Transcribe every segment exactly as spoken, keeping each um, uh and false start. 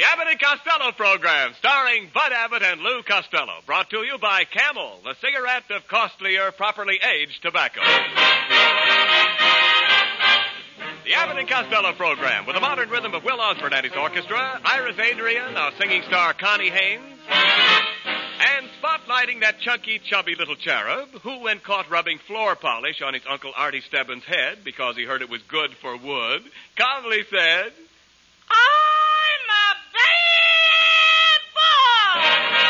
Abbott and Costello program, starring Bud Abbott and Lou Costello. Brought to you by Camel, the cigarette of costlier, properly aged tobacco. The Abbott and Costello program, with the modern rhythm of Will Osborne and his orchestra, Iris Adrian, our singing star Connie Haynes, and spotlighting that chunky, chubby little cherub who, when caught rubbing floor polish on his Uncle Artie Stebbins' head because he heard it was good for wood, calmly said, I'm a bad boy!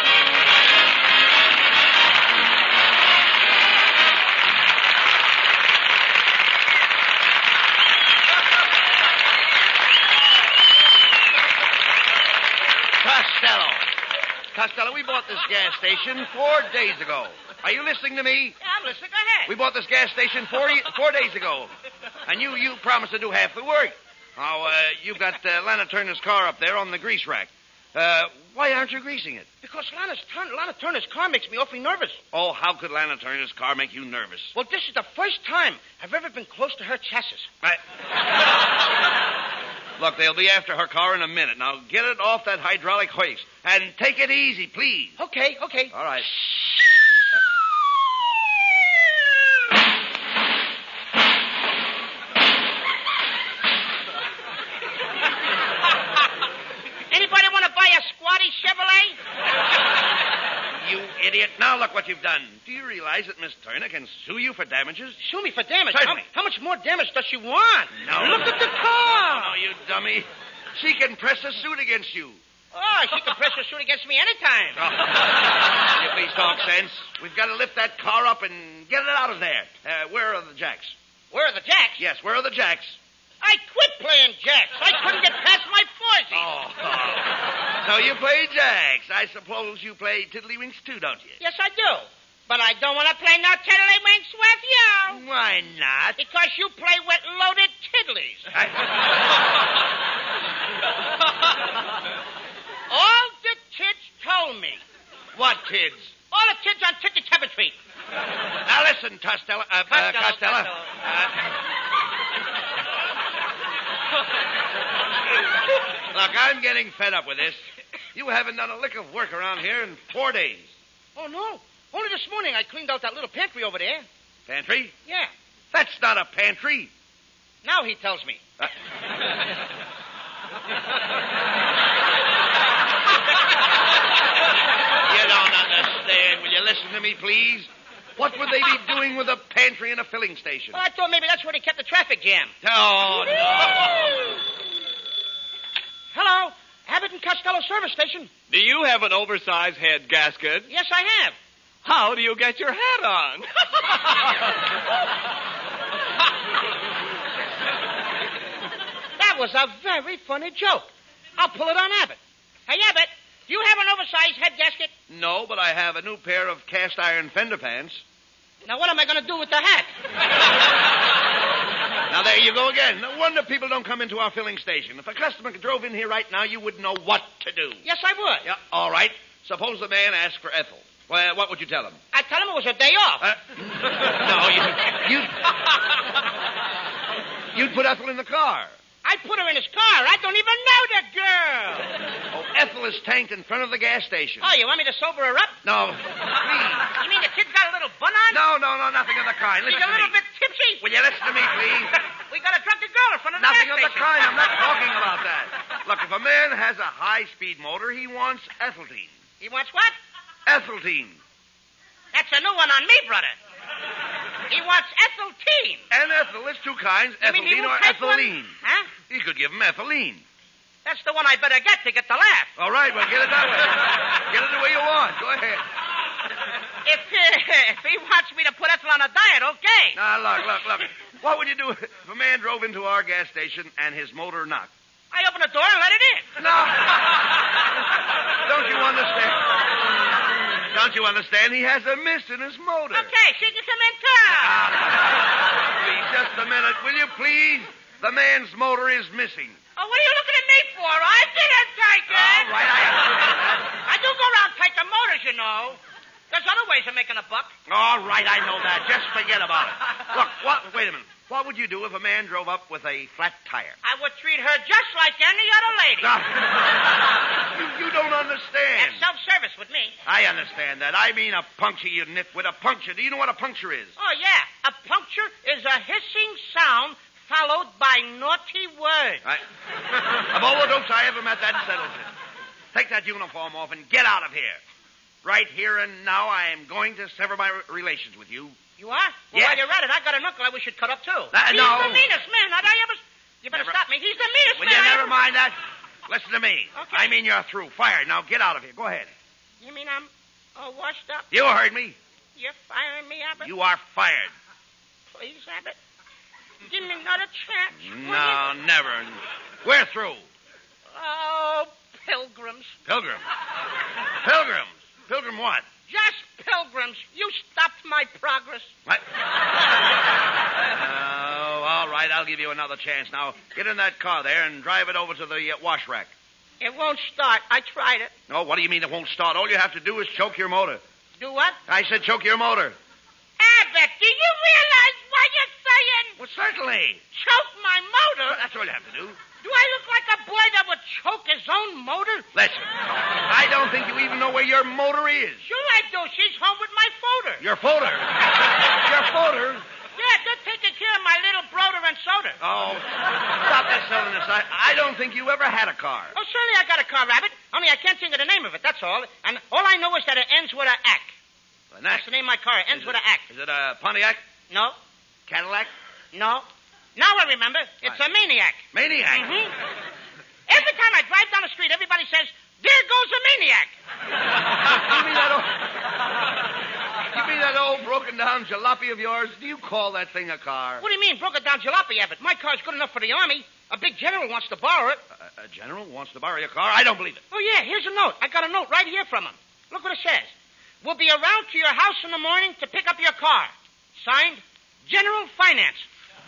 Costello. Costello, we bought this gas station four days ago. Are you listening to me? Yeah, I'm listening. Go ahead. We bought this gas station four, four days ago. And you, you promised to do half the work. Now, uh, you've got uh, Lana Turner's car up there on the grease rack. Uh, why aren't you greasing it? Because Lana's Turn- Lana Turner's car makes me awfully nervous. Oh, how could Lana Turner's car make you nervous? Well, this is the first time I've ever been close to her chassis. I... Look, they'll be after her car in a minute. Now, get it off that hydraulic hoist. And take it easy, please. Okay, okay. All right. Anybody want to buy a squatty Chevrolet? You idiot. Now look what you've done. Do you realize that Miss Turner can sue you for damages? Sue me for damage. Certainly. How, how much more damage does she want? No. Look at the car. No, you dummy. She can press a suit against you. Oh, she can press her suit against me anytime. Oh. Will you please talk sense? We've got to lift that car up and get it out of there. Uh, where are the jacks? Where are the jacks? Yes, where are the jacks? I quit playing jacks. I couldn't get past my foursies. Oh. So you play jacks. I suppose you play tiddlywinks too, don't you? Yes, I do. But I don't want to play no tiddlywinks with you. Why not? Because you play with loaded tiddlies. I... All the kids told me. What kids? All the kids on fifty-seventh Street. Now listen, Costello. Uh, uh, Costello, Costello. Costello. Uh, Look, I'm getting fed up with this. You haven't done a lick of work around here in four days. Oh, no. Only this morning I cleaned out that little pantry over there. Pantry? Yeah. That's not a pantry. Now he tells me. Uh, You don't understand. Will you listen to me, please? What would they be doing with a pantry and a filling station? Well, I thought maybe that's where they kept the traffic jam. Oh, no. Hello, Abbott and Costello service station. Do you have an oversized head gasket? Yes, I have. How do you get your hat on? That was a very funny joke. I'll pull it on Abbott. Hey, Abbott, do you have an oversized head gasket? No, but I have a new pair of cast iron fender pants. Now, what am I going to do with the hat? Now, there you go again. No wonder people don't come into our filling station. If a customer drove in here right now, you wouldn't know what to do. Yes, I would. Yeah, all right. Suppose the man asked for Ethel. Well, what would you tell him? I'd tell him it was a day off. Uh, no, you, you'd, you'd put Ethel in the car. I'd put her in his car. I don't even know the girl. Oh, Ethel is tanked in front of the gas station. Oh, you want me to sober her up? No, please. You mean the kid's got a little bun on? No, no, no, nothing of the kind. Listen She's a to little me. bit tipsy. Will you listen to me, please? We got a drunken girl in front of the Nothing gas of the station. kind. I'm not talking about that. Look, if a man has a high-speed motor, he wants ethylene. He wants what? Ethylene. That's a new one on me, brother. He wants ethylene. And ethyl, there's two kinds, You mean he ethylene or won't take one? ethylene. Huh? He could give him ethylene. That's the one I better get to get the laugh. All right, well, get it that way. Get it the way you want. Go ahead. If, uh, if he wants me to put ethyl on a diet, okay. Now, look, look, look. What would you do if a man drove into our gas station and his motor knocked? I open the door and let it in. No. Don't you understand? Don't you understand? He has a mist in his motor. Okay, she can come in, too. Ah, please, just a minute, will you please? The man's motor is missing. Oh, what are you looking at me for? I didn't take it. All right, I... I do go around taking motors, you know. There's other ways of making a buck. All right, I know that. Just forget about it. Look, what? Wait a minute. What would you do if a man drove up with a flat tire? I would treat her just like any other lady. Now, You don't understand. That's self-service with me. I understand that. I mean a puncture, you nitwit. A puncture. Do you know what a puncture is? Oh, yeah. A puncture is a hissing sound followed by naughty words. I, of all the dopes I ever met, that settles it. Take that uniform off and get out of here. Right here and now, I am going to sever my re- relations with you. You are? Well, Yes. while you're at it, I got an uncle I wish you'd cut up, too. That- He's no. the meanest man. How'd I ever... You better Never- stop me. He's the meanest Will man you I never ever... mind that? Listen to me. Okay. I mean you're through. Fired. Now get out of here. Go ahead. You mean I'm all washed up? You heard me. You're firing me, Abbott? You are fired. Please, Abbott. Give me another chance. will you? No, never. We're through. Oh, pilgrims. Pilgrim. Pilgrims. Pilgrim what? Just pilgrims. You stopped my progress. What? Oh, all right. I'll give you another chance. Now, get in that car there and drive it over to the uh, wash rack. It won't start. I tried it. No, what do you mean it won't start? All you have to do is choke your motor. Do what? I said choke your motor. Abbott, do you realize what you're saying? Well, certainly. Choke my motor? That's all you have to do. Do I look like a boy that would choke his own motor? Listen, I don't think you even know where your motor is. Sure I do. She's home with my folder. Your folder. Your folder. Yeah, they're taking care of my little broder and soda. Oh, stop that silliness. I, I don't think you ever had a car. Oh, certainly I got a car, Rabbit. Only I can't think of the name of it, that's all. And all I know is that it ends with a ack. An That's the name of my car. It ends Is with it- a ack. Is it a Pontiac? No, Cadillac? no. Now I remember. It's a maniac. Maniac? Mm-hmm. Every time I drive down the street, everybody says, there goes a maniac. You mean that old... You mean that old broken-down jalopy of yours? Do you call that thing a car? What do you mean, broken down jalopy, Abbott? My car's good enough for the Army. A big general wants to borrow it. A, a general wants to borrow your car? I don't believe it. Oh, yeah, here's a note. I got a note right here from him. Look what it says. We'll be around to your house in the morning to pick up your car. Signed, General Finance.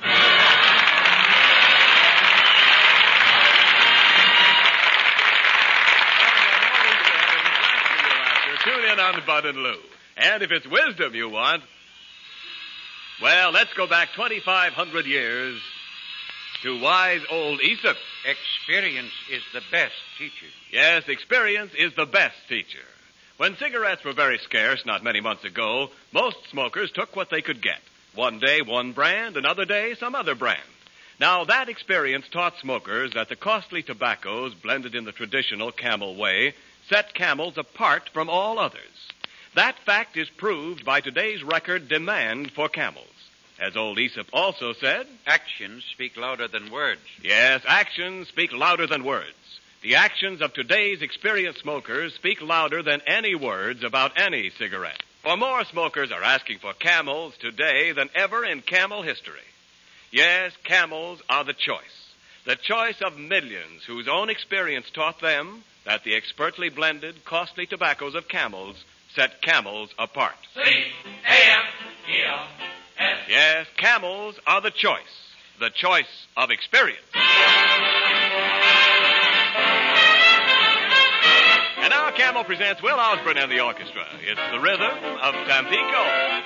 Tune in on Bud and Lou. And if it's wisdom you want, well, let's go back twenty-five hundred years to wise old Aesop. Experience is the best teacher. Yes, experience is the best teacher. When cigarettes were very scarce not many months ago, most smokers took what they could get. One day, one brand, another day, some other brand. Now, that experience taught smokers that the costly tobaccos blended in the traditional Camel way set Camels apart from all others. That fact is proved by today's record demand for Camels. As old Aesop also said, Actions speak louder than words. yes, actions speak louder than words. The actions of today's experienced smokers speak louder than any words about any cigarette. For more smokers are asking for Camels today than ever in Camel history. Yes, Camels are the choice. The choice of millions whose own experience taught them that the expertly blended, costly tobaccos of Camels set Camels apart. C A M E L S. Yes, Camels are the choice. The choice of experience. And now Camel presents Will Osborne and the orchestra. It's the rhythm of Tampico.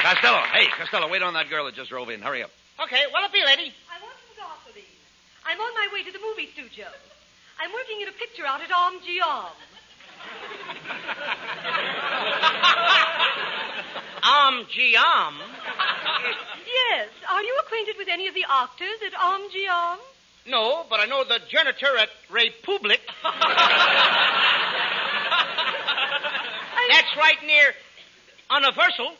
Costello. Hey, Costello, wait on that girl that just drove in. Hurry up. Okay, what'll it be, lady? I want some gasoline. I'm on my way to the movie studio. I'm working in a picture out at Om G Om. Om G Om? Yes. Are you acquainted with any of the actors at Om G Om? No, but I know the janitor at Republic. That's right near Universal.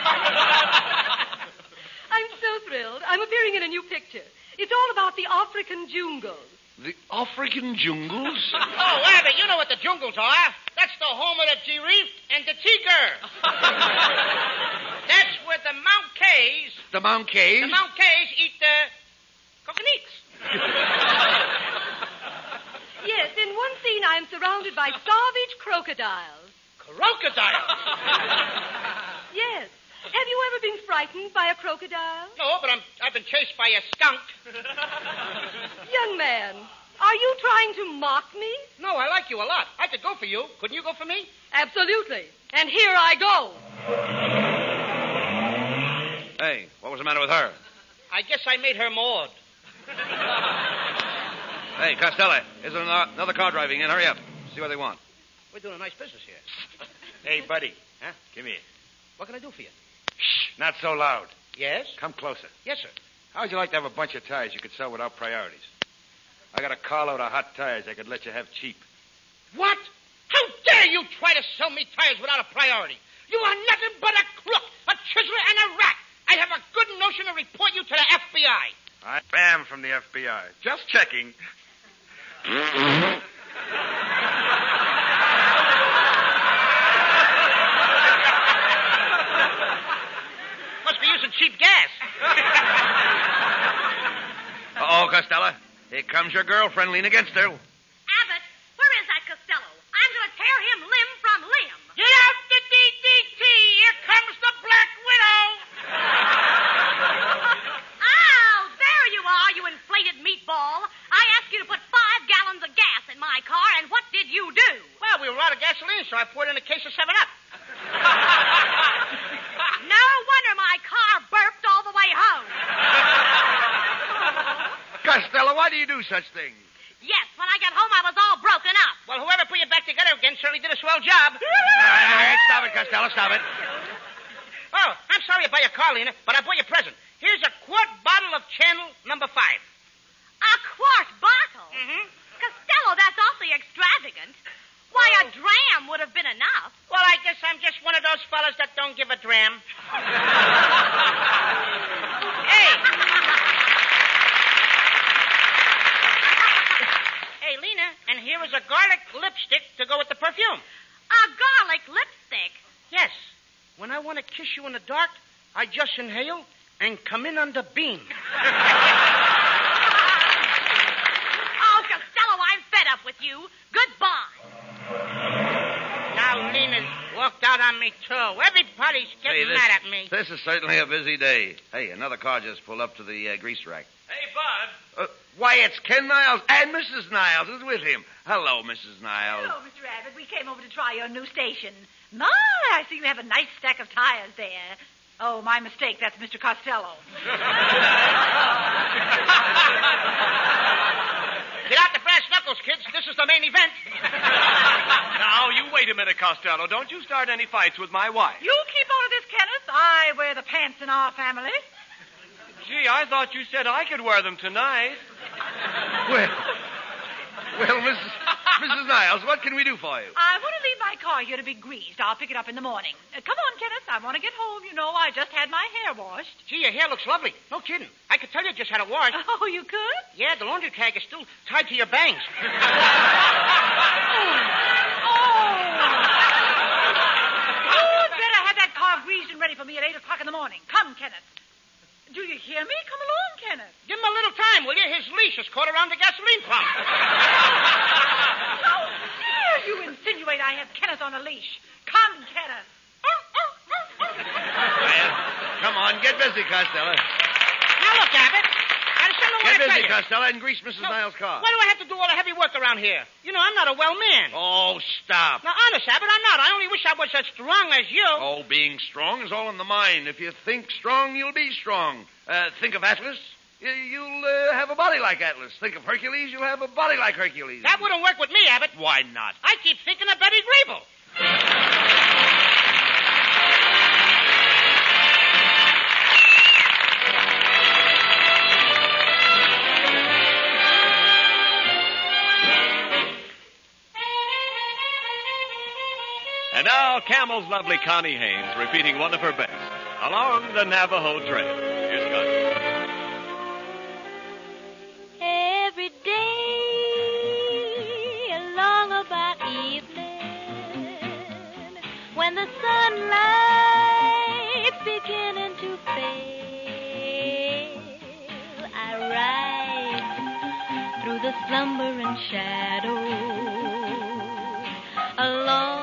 I'm so thrilled. I'm appearing in a new picture. It's all about the African jungles. The African jungles? Oh, Abbott, you know what the jungles are. That's the home of the giraffe and the tiger. That's where the Mount Kays... The Mount Kays? The Mount Kays eat the coconuts. Yes, in one scene I'm surrounded by savage crocodiles. Crocodiles? Yes. Have you ever been frightened by a crocodile? No, but I'm, I've been chased by a skunk. Young man, are you trying to mock me? No, I like you a lot. I could go for you. Couldn't you go for me? Absolutely. And here I go. Hey, what was the matter with her? I guess I made her Maud. Hey, Costello, is there another car driving in? Hurry up. See what they want. We're doing a nice business here. Hey, buddy. Huh? Come here. What can I do for you? Shh, not so loud. Yes? Come closer. Yes, sir. How would you like to have a bunch of tires you could sell without priorities? I got a carload of hot tires I could let you have cheap. What? How dare you try to sell me tires without a priority? You are nothing but a crook, a chiseler, and a rat. I have a good notion to report you to the F B I. I am from the F B I. Just checking. Must be using cheap gas. Uh-oh, Costello. Here comes your girlfriend. Lean against her. Abbott, where is that Costello? I'm going to tear him limb from limb. Get out the D D T. Here comes the Black Widow. Oh, there you are, you inflated meatball. I asked you to put five gallons of gas in my car, and what did you do? Well, we were out of gasoline, so I poured in a case of seven up. No wonder my car burped all the way home. Costello, why do you do such things? Yes, when I got home, I was all broken up. Well, whoever put you back together again certainly did a swell job. All right, all right, stop it, Costello, stop it. Oh, I'm sorry about your car, Lena, but I bought you a present. Here's a quart bottle of Channel number five. A quart bottle? Mm-hmm. Costello, that's awfully extravagant. Why, a dram would have been enough. Well, I guess I'm just one of those fellas that don't give a dram. Hey. Hey, Lena, and here is a garlic lipstick to go with the perfume. A garlic lipstick? Yes. When I want to kiss you in the dark, I just inhale and come in on the beam. Oh, Costello, I'm fed up with you. Goodbye. Now Lena's walked out on me, too. Everybody's getting Hey, this, mad at me. This is certainly a busy day. Hey, another car just pulled up to the uh, grease rack. Hey, Bud. Uh, why, it's Ken Niles, and Missus Niles is with him. Hello, Missus Niles. Hello, Mister Abbott. We came over to try your new station. My, I see you have a nice stack of tires there. Oh, my mistake. That's Mister Costello. Get out the brass knuckles, kids. This is the main event. Now, you wait a minute, Costello. Don't you start any fights with my wife. You keep on of this, Kenneth. I wear the pants in our family. Gee, I thought you said I could wear them tonight. Well, well, Missus Missus Niles, what can we do for you? I want to leave my car here to be greased. I'll pick it up in the morning. Uh, come on, Kenneth. I want to get home. You know, I just had my hair washed. Gee, your hair looks lovely. No kidding. I could tell you just had it washed. Oh, you could? Yeah, the laundry tag is still tied to your bangs. Oh. You'd better have that car greased and ready for me at eight o'clock in the morning. Come, Kenneth. Do you hear me? Come along, Kenneth. Give him a little time, will you? His leash is caught around the gasoline pump. How dare you insinuate I have Kenneth on a leash? Come, Kenneth. Well, come on, get busy, Costello. Now, look, Abbott. Now, there's some do Get I tell busy, you? Costello, and grease Missus No, Niles' car. Why do I have to do all the heavy work around here? You know, I'm not a well man. Oh, stop. Now, honest, Abbott, I'm not. I only wish I was as strong as you. Oh, being strong is all in the mind. If you think strong, you'll be strong. Uh, think of Atlas. y- You'll uh, have a body like Atlas. Think of Hercules. You'll have a body like Hercules. That wouldn't work with me, Abbott. Why not? I keep thinking of Betty Grable. And now, Camel's lovely Connie Haynes repeating one of her best, Along the Navajo Trail. Here's Connie. Every day along about evening, when the sunlight's beginning to fail, I ride through the slumbering shadows along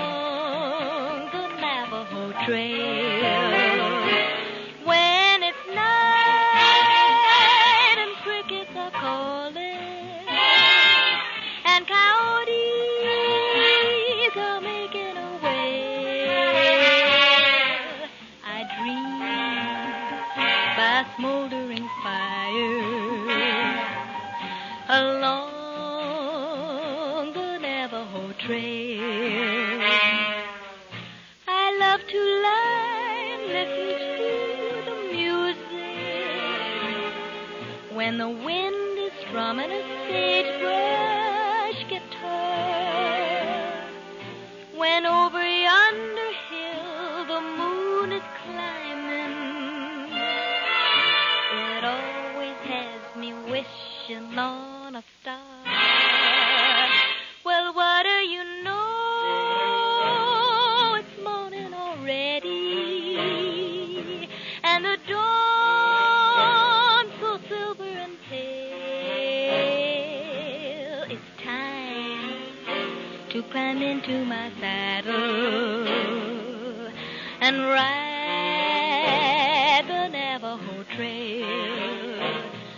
trail. When it's night and crickets are calling and coyotes are making a wail, I dream by smoldering fire along the Navajo Trail. To lie and listen to the music when the wind is strumming a sagebrush guitar, when over yonder hill the moon is climbing. It always has me wishing on a star. Well, what do you know? And the dawn so silver and pale. It's time to climb into my saddle and ride the Navajo Trail.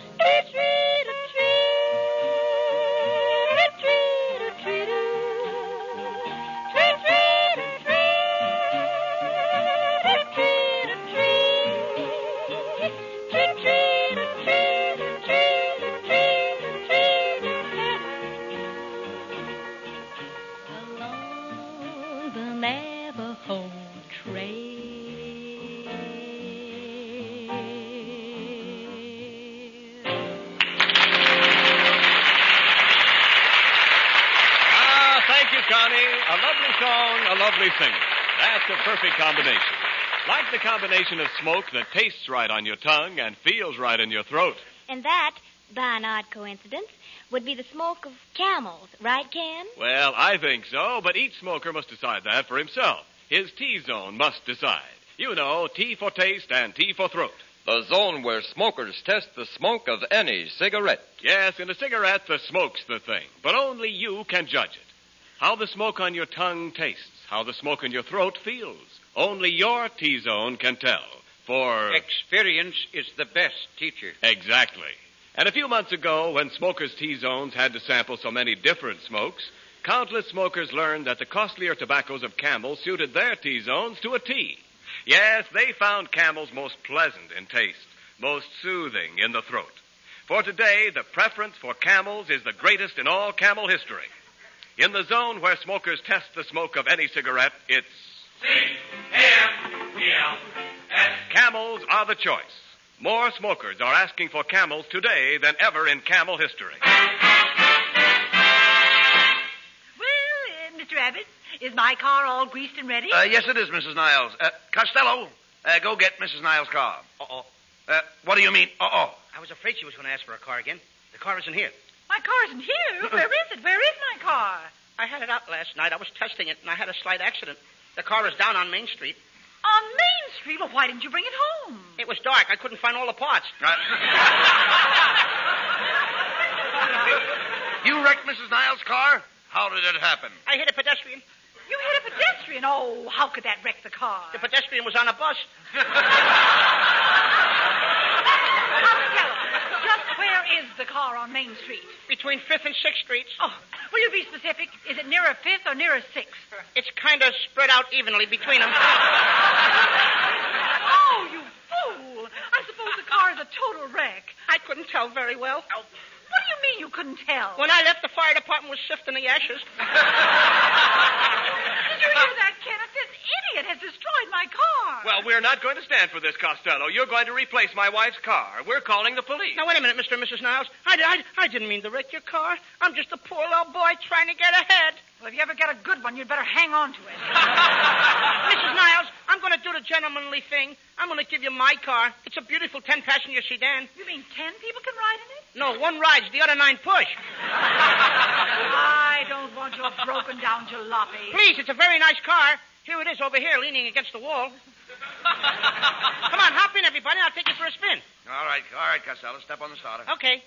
A lovely song, a lovely singer. That's a perfect combination. Like the combination of smoke that tastes right on your tongue and feels right in your throat. And that, by an odd coincidence, would be the smoke of camels, right, Ken? Well, I think so, but each smoker must decide that for himself. His T-zone must decide. You know, T for taste and T for throat. The zone where smokers test the smoke of any cigarette. Yes, in a cigarette, the smoke's the thing, but only you can judge it. How the smoke on your tongue tastes, how the smoke in your throat feels. Only your T-zone can tell. For experience is the best teacher. Exactly. And a few months ago, when smokers' T-zones had to sample so many different smokes, countless smokers learned that the costlier tobaccos of Camel suited their T-zones to a T. Yes, they found Camel's most pleasant in taste, most soothing in the throat. For today, the preference for Camels is the greatest in all Camel history. In the zone where smokers test the smoke of any cigarette, it's C A M E L S. Camels are the choice. More smokers are asking for Camels today than ever in Camel history. Well, uh, Mister Abbott, is my car all greased and ready? Uh, yes, it is, Missus Niles. Uh, Costello, uh, go get Missus Niles' car. Uh-oh. Uh, what do you mean, uh-oh? I was afraid she was going to ask for a car again. The car isn't here. My car isn't here? Where is it? Where is my car? I had it out last night. I was testing it, and I had a slight accident. The car is down on Main Street. On Main Street? Well, why didn't you bring it home? It was dark. I couldn't find all the parts. Uh, you wrecked Missus Niles' car? How did it happen? I hit a pedestrian. You hit a pedestrian? Oh, how could that wreck the car? The pedestrian was on a bus. Costello, just Where is the car on Main Street? Between fifth and sixth Streets. Oh, will you be specific? Is it nearer fifth or nearer sixth? It's kind of spread out evenly between them. Oh, you fool. I suppose the car is a total wreck. I couldn't tell very well. What do you mean you couldn't tell? When I left, the fire department was sifting the ashes. Did you hear that, Kenneth? This idiot has destroyed my car. Well, we're not going to stand for this, Costello. You're going to replace my wife's car. We're calling the police. Now, wait a minute, Mister and Missus Niles. I, I, I didn't mean to wreck your car. I'm just a poor little boy trying to get ahead. Well, if you ever get a good one, you'd better hang on to it. Missus Niles, I'm going to do the gentlemanly thing. I'm going to give you my car. It's a beautiful ten-passenger sedan. You mean ten people can ride in it? No, one rides, the other nine push. I don't want your broken-down jalopy. Please, it's a very nice car. Here it is over here, leaning against the wall. Come on, hop in, everybody. I'll take you for a spin. All right, all right, Costello. Step on the starter. Okay.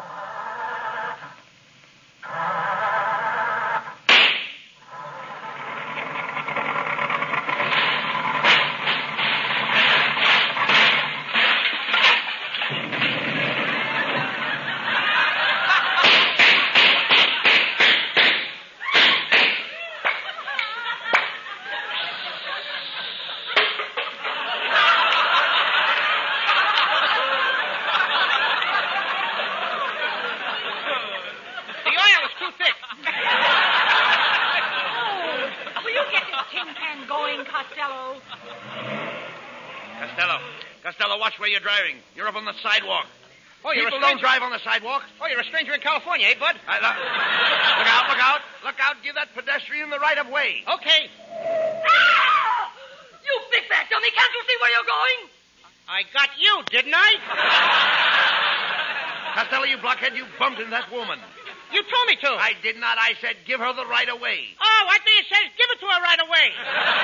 Where you're driving. You're up on the sidewalk. Oh, you're People a don't stranger. drive on the sidewalk. Oh, you're a stranger in California, eh, bud? I, look, look out, look out. Look out. Give that pedestrian the right of way. Okay. Ah! You big fat dummy, can't you see where you're going? I got you, didn't I? Costello, you blockhead, you bumped into that woman. You told me to. I did not. I said give her the right of way. Oh, I think it says give it to her right away.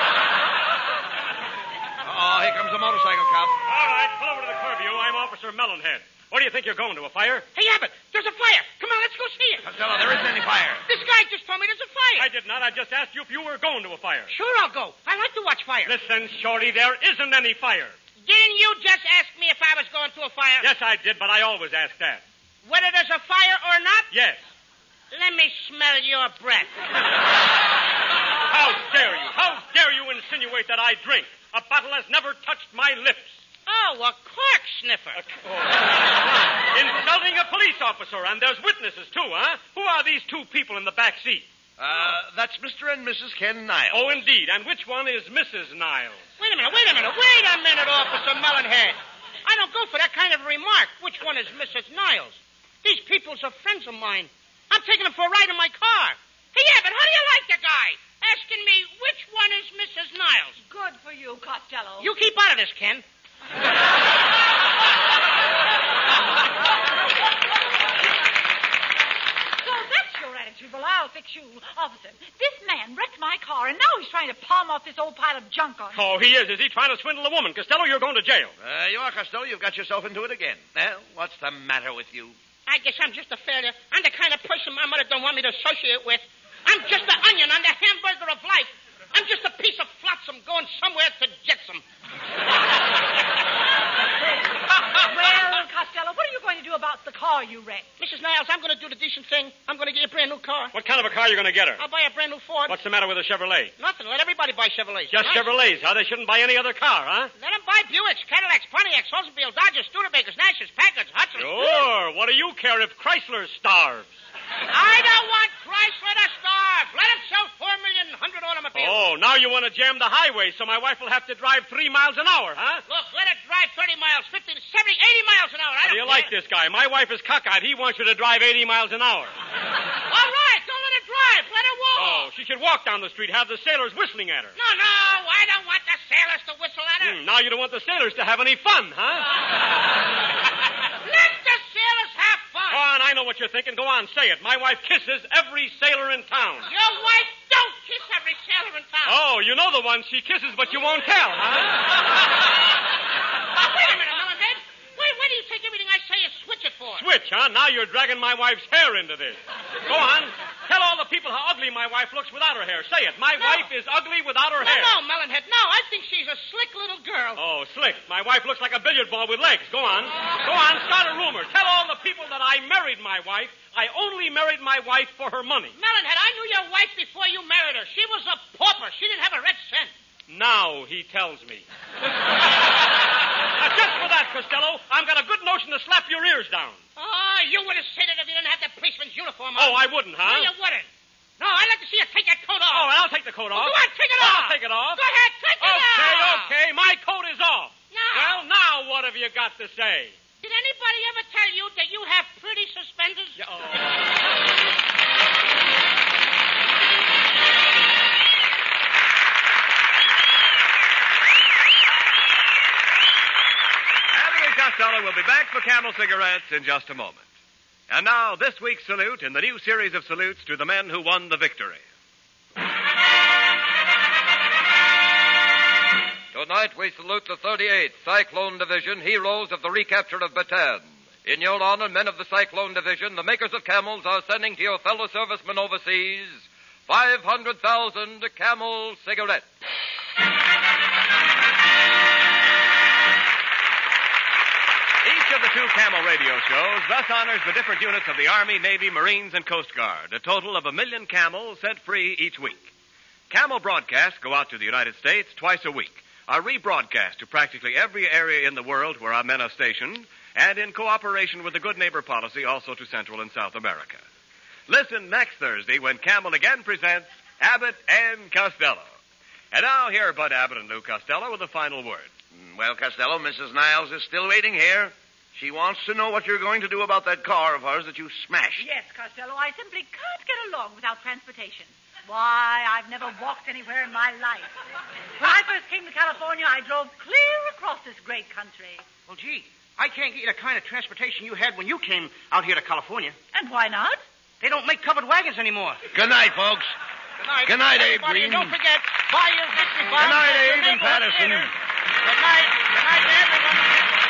Oh, here comes a motorcycle cop. All right, pull over to the curb, you. I'm Officer Mellonhead. Where do you think you're going, to a fire? Hey, Abbott, there's a fire. Come on, let's go see it. Costello, there isn't any fire. This guy just told me there's a fire. I did not. I just asked you if you were going to a fire. Sure, I'll go. I like to watch fire. Listen, Shorty, there isn't any fire. Didn't you just ask me if I was going to a fire? Yes, I did, but I always ask that. Whether there's a fire or not? Yes. Let me smell your breath. How dare you? How dare you insinuate that I drink? A bottle has never touched my lips. Oh, a cork sniffer. A, oh. Insulting a police officer, and there's witnesses, too, huh? Who are these two people in the back seat? Uh, that's Mister and Missus Ken Niles. Oh, indeed. And which one is Missus Niles? Wait a minute, wait a minute, wait a minute, Officer Mellonhead. I don't go for that kind of remark. Which one is Missus Niles? These people's are friends of mine. I'm taking them for a ride in my car. Hey, Abbott, how do you like the guy? Asking me which one is Missus Niles. Good for you, Costello. You keep out of this, Ken. So that's your attitude. Well, I'll fix you. Officer, this man wrecked my car, and now he's trying to palm off this old pile of junk on me. Oh, he is. Is he trying to swindle a woman? Costello, you're going to jail. Uh, you are, Costello. You've got yourself into it again. Well, what's the matter with you? I guess I'm just a failure. I'm the kind of person my mother don't want me to associate with. I'm just an onion on the hamburger of life. I'm just a piece of flotsam going somewhere to jetsam. Well, Costello, what are you going to do about the car you wrecked? Missus Niles, I'm going to do the decent thing. I'm going to get you a brand new car. What kind of a car are you going to get her? I'll buy a brand new Ford. What's the matter with a Chevrolet? Nothing. Let everybody buy Chevrolets. Just Nice. Chevrolets, huh? They shouldn't buy any other car, huh? Let them buy Buicks, Cadillacs, Pontiacs, Oldsmobile, Dodgers, Studebakers, Nashes, Packards, Hudsons. Sure. What do you care if Chrysler starves? I don't want Chrysler to starve. Let them sell four million hundred automobiles. Oh, now you want to jam the highway so my wife will have to drive three miles an hour, huh? Look, let it drive thirty miles, fifty, seventy, eighty miles an hour. I How do don't you like care. this guy? My wife is cockeyed. He wants you to drive eighty miles an hour. All right, don't let it drive. Let it walk. Oh, she should walk down the street, have the sailors whistling at her. No, no, I don't want the sailors to whistle at her. Hmm, now you don't want the sailors to have any fun, huh? Let the sailors have fun. Go on, I know what you're thinking. Go on, say it. My wife kisses every sailor in town. Your wife don't kiss every sailor in town. Oh, you know the ones she kisses, but you won't tell, huh? Wait a minute, Melonhead. Wait, where do you take everything I say and switch it for? Switch, huh? Now you're dragging my wife's hair into this. Go on. Tell all the people how ugly my wife looks without her hair. Say it. My No. wife is ugly without her No, hair. no, Melonhead, no. I think she's a slick little girl girl. Oh, slick. My wife looks like a billiard ball with legs. Go on. Go on, start a rumor. Tell all the people that I married my wife. I only married my wife for her money. Melonhead, I knew your wife before you married her. She was a pauper. She didn't have a red cent. Now he tells me. Now, just for that, Costello, I've got a good notion to slap your ears down. Oh, you would have said it if you didn't have the policeman's uniform on. Oh, I wouldn't, huh? No, you wouldn't. No, I'd like to see you take that coat off. Oh, I'll take the coat off. Go on, take it I'll off. take it off. Go ahead, take it off. Okay, okay. My coat is off. Now. Well, now what have you got to say? Did anybody ever tell you that you have pretty suspenders? Yeah, oh. Abbott and Costello will be back for Camel cigarettes in just a moment. And now, this week's salute in the new series of salutes to the men who won the victory. Tonight we salute the thirty-eighth Cyclone Division, heroes of the recapture of Bataan. In your honor, men of the Cyclone Division, the makers of Camels are sending to your fellow servicemen overseas five hundred thousand Camel cigarettes. Each of the two Camel radio shows thus honors the different units of the Army, Navy, Marines, and Coast Guard, a total of a million camels set free each week. Camel broadcasts go out to the United States twice a week, are rebroadcast to practically every area in the world where our men are stationed, and in cooperation with the Good Neighbor policy also to Central and South America. Listen next Thursday when Camel again presents Abbott and Costello. And now here are Bud Abbott and Lou Costello with the final word. Well, Costello, Missus Niles is still waiting here. She wants to know what you're going to do about that car of hers that you smashed. Yes, Costello, I simply can't get along without transportation. Why, I've never walked anywhere in my life. When I first came to California, I drove clear across this great country. Well, gee, I can't get you the kind of transportation you had when you came out here to California. And why not? They don't make covered wagons anymore. Good night, folks. Good night. Good night, Abe Everybody, Green. Don't forget, buy your victory bomb. Good night, at your Abe and neighborhood Patterson. theater. Good night. Good night to everyone.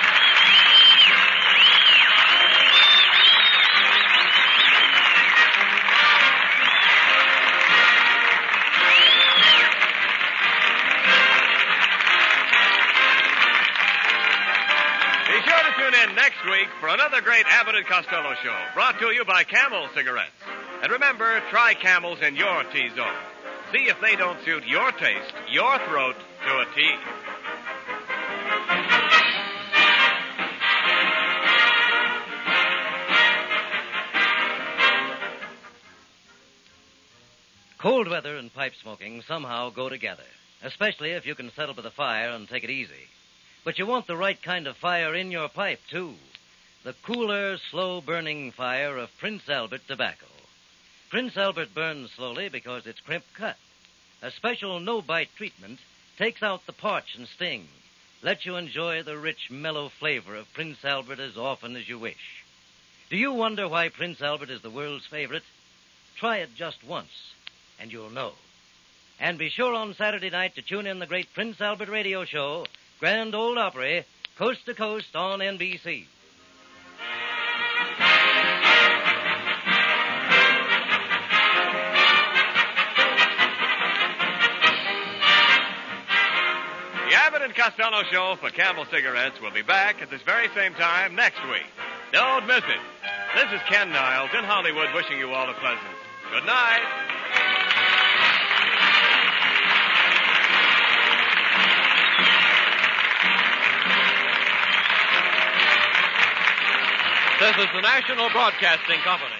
Be sure to tune in next week for another great Abbott and Costello show, brought to you by Camel Cigarettes. And remember, try Camels in your T-zone. See if they don't suit your taste, your throat, to a T. Cold weather and pipe smoking somehow go together, especially if you can settle by the fire and take it easy. But you want the right kind of fire in your pipe, too. The cooler, slow-burning fire of Prince Albert tobacco. Prince Albert burns slowly because it's crimp cut. A special no-bite treatment takes out the parch and sting, lets you enjoy the rich, mellow flavor of Prince Albert as often as you wish. Do you wonder why Prince Albert is the world's favorite? Try it just once, and you'll know. And be sure on Saturday night to tune in the great Prince Albert radio show, Grand Ole Opry, coast to coast on N B C. The Abbott and Costello show for Camel Cigarettes will be back at this very same time next week. Don't miss it. This is Ken Niles in Hollywood wishing you all a pleasant good night. This is the National Broadcasting Company.